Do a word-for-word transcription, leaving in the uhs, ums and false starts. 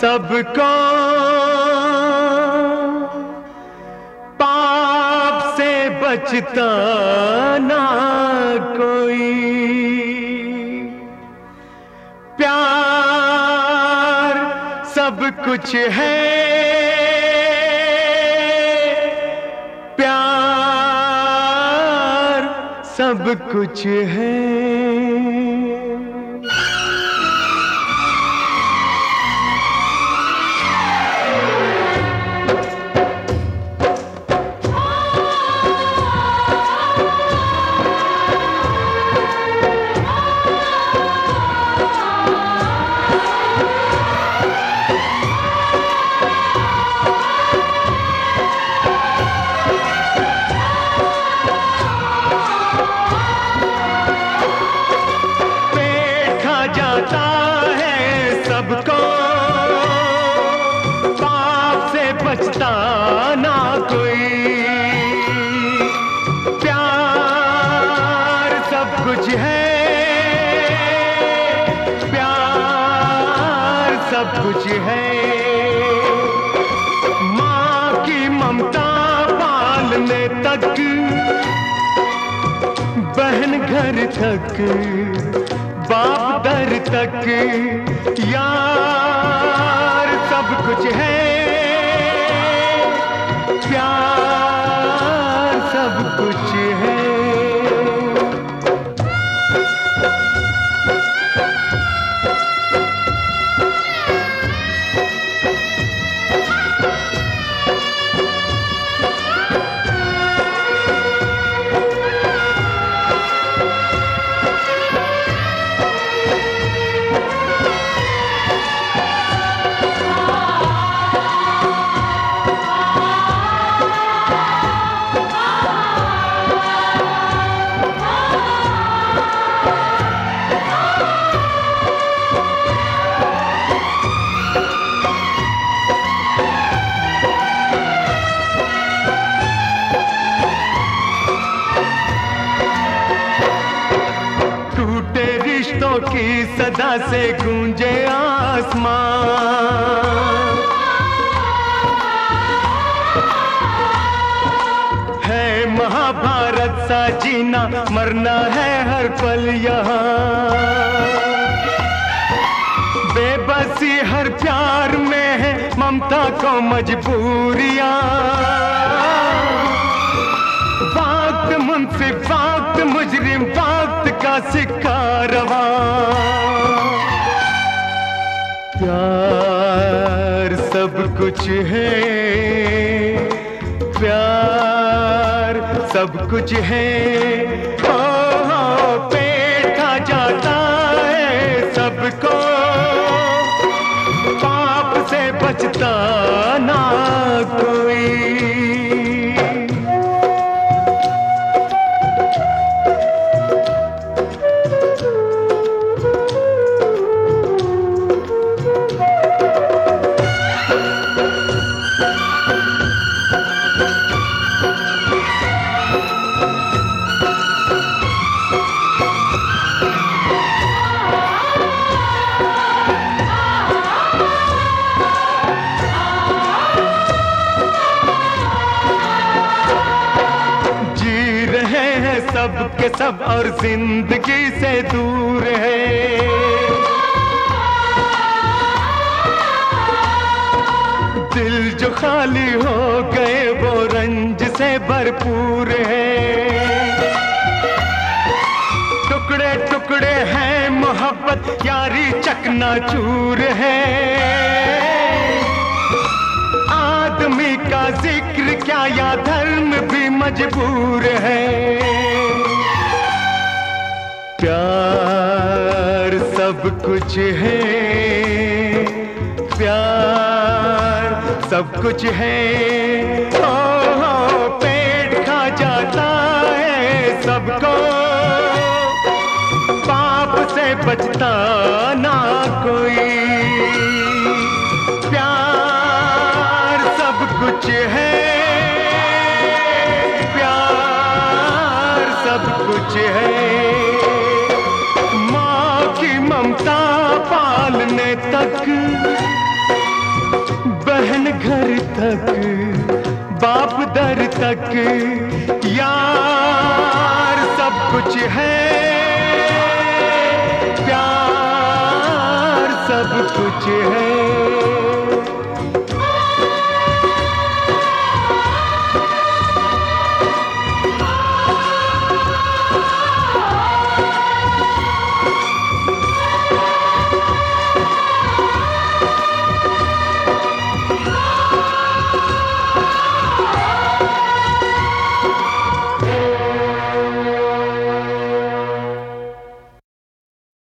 सबको पाप से बचता ना कोई, प्यार सब कुछ है, प्यार सब कुछ है। जाता है सबको, पाप से बचता ना कोई, प्यार सब कुछ है, प्यार सब कुछ है। माँ की ममता पालने तक, बहन घर तक, बाप दर तक, यार सब कुछ है, प्यार सब कुछ है। रिश्तों की सदा से गूंजे आसमान, है महाभारत सा जीना मरना है हर पल यहाँ, बेबसी हर प्यार में है ममता को मजबूरियां, वक्त मुंसिफ वक्त मुजरिम वक्त का सिक्का रवा, प्यार सब कुछ है, प्यार सब कुछ है। ओ, ओ पेट खा जाता है सबको, पाप से बचता ना कोई। सब के सब और जिंदगी से दूर है, दिल जो खाली हो गए वो रंज से भरपूर है, टुकड़े टुकड़े हैं मोहब्बत यारी चकनाचूर है, आदमी का जिक्र क्या या धर्म भी मजबूर है, प्यार सब कुछ है, प्यार सब कुछ है। ओ, ओ पेट खा जाता है सबको, पाप से बचता ना कोई, प्यार सब कुछ है, प्यार सब कुछ है। ममता पालने तक, बहन घर तक, बाप दर तक, यार सब कुछ है, प्यार सब कुछ है।